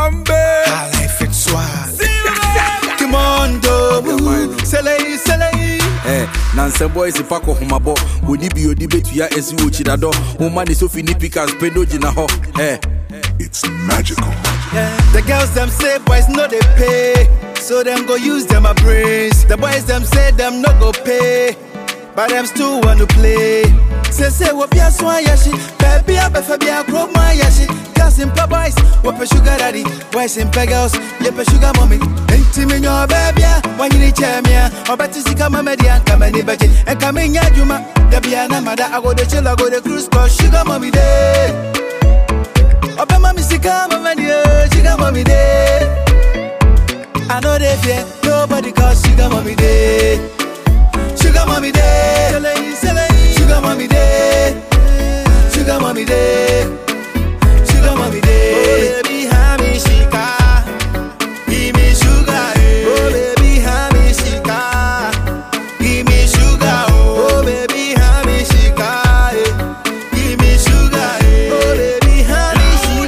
Bambe. I life it's swag. Come on, do. Selay. Nansen boys ipako humabo. Uni bi odi betuya esi ochidado. Woman is so fini pikas pendo jina ho. It's magical. The girls them say boys no they pay, so them go use them a brains. The boys them say them no go pay, but them still want to play. Say what be a swan yashi, baby a baby a grow my yashi. Girls in pub boys, what a sugar daddy. Boys in peg girls, yep a sugar mommy. Intimate your baby, when you need chamia, or better see come a median, come any budget, and come in Yajuma. The Biana mother, I go the chill, I go the cruise, cause sugar mommy day. Open mommy sika mama dear, sugar mommy day. I know they fear nobody cause sugar mommy day. Sugar mommy day, sugar mommy day, sugar mommy day, sugar mommy day. Oh baby, honey, shika, give me sugar. Oh baby, honey, shika, give me sugar. Oh baby, honey, shika, give me sugar. Oh baby, honey.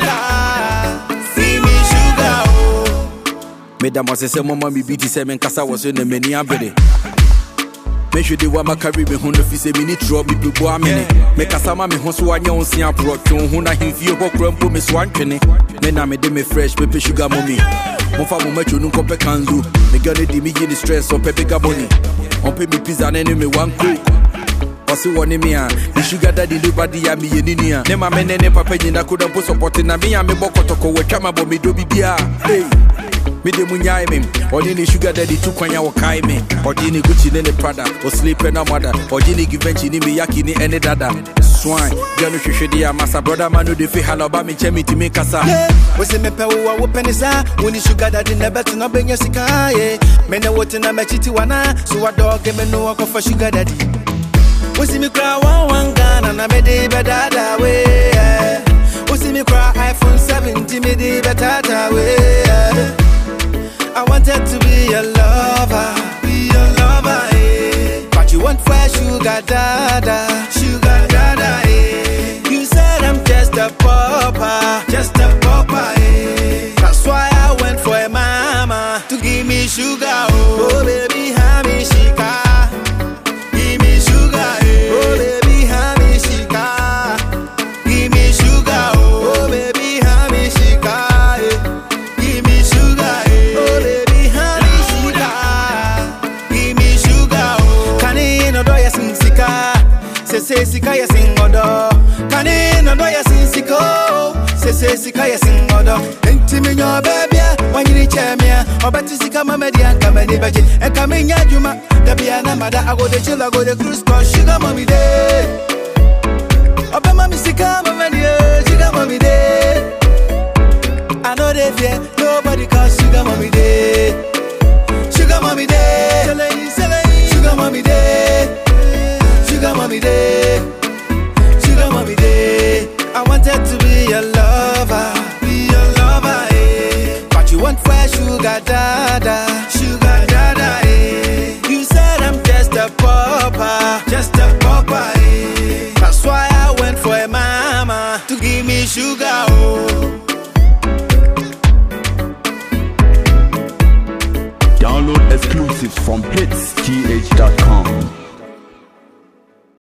Madam was a mama me beat seven cassa was in the many abede. Make sure the wama carry me home if you mini drop me to go a minute. Make a sama me hos one young see a pro to whom I hear you walk rumble me swan penny. Men I made me fresh pepper sugar mommy. Mofa much you no copper can do. Me gonna di me in the stress on pepper gaboni. On pay me pizza and enemy one cook. Osi woni me a the sugar daddy do body ya me yeninia. Ne ma men ne papa nyina couldn't put support na me a me bokotoko we twama bo me do bibia. Hey. Me de munyai me, or any sugar daddy to kwanya wa kai me, or any Gucci ne Prada, or sleep and a mother, or any givenchy ni miyaki ni any dada. Swine, Janu Shishidia, Massa brother Manu de Fihalaba me chemi to make us. Was it me pewa open is when you sugar daddy never to not bring your sika, men what in a machitiwana, so a dog give me no walk for sugar daddy. Was it me cry one gun and I made it better way. Was it me cry iPhone 17 made it better way. I wanted to be your lover, eh. But you want fresh sugar dada, eh. You said I'm just a papa, eh. That's why I went for a mama to give me sugar, oh baby, honey, shika, give me sugar, eh. Oh baby, honey, shika, give me sugar, oh baby, honey, shika, eh. Give me sugar, eh. Oh baby, honey, sugar, give me sugar, oh. Kani no do ya sing sika, se sika ya sing odo. Kani no do ya sing siko, se sika ya sing odo. Intimi nyo baby, when you chamia, or better sika mama dia come any budget, and come in Yajuma. The Biana mother, I go the chill, I go the cruise, cause sugar mommy day. Open mommy sika mama dia, sugar mommy day. I know they fear nobody cause sugar mommy day. Sugar mommy day, sugar mommy day, sugar mommy day, sugar mommy day. I wanted to be your lover, eh. But you want fresh sugar dada.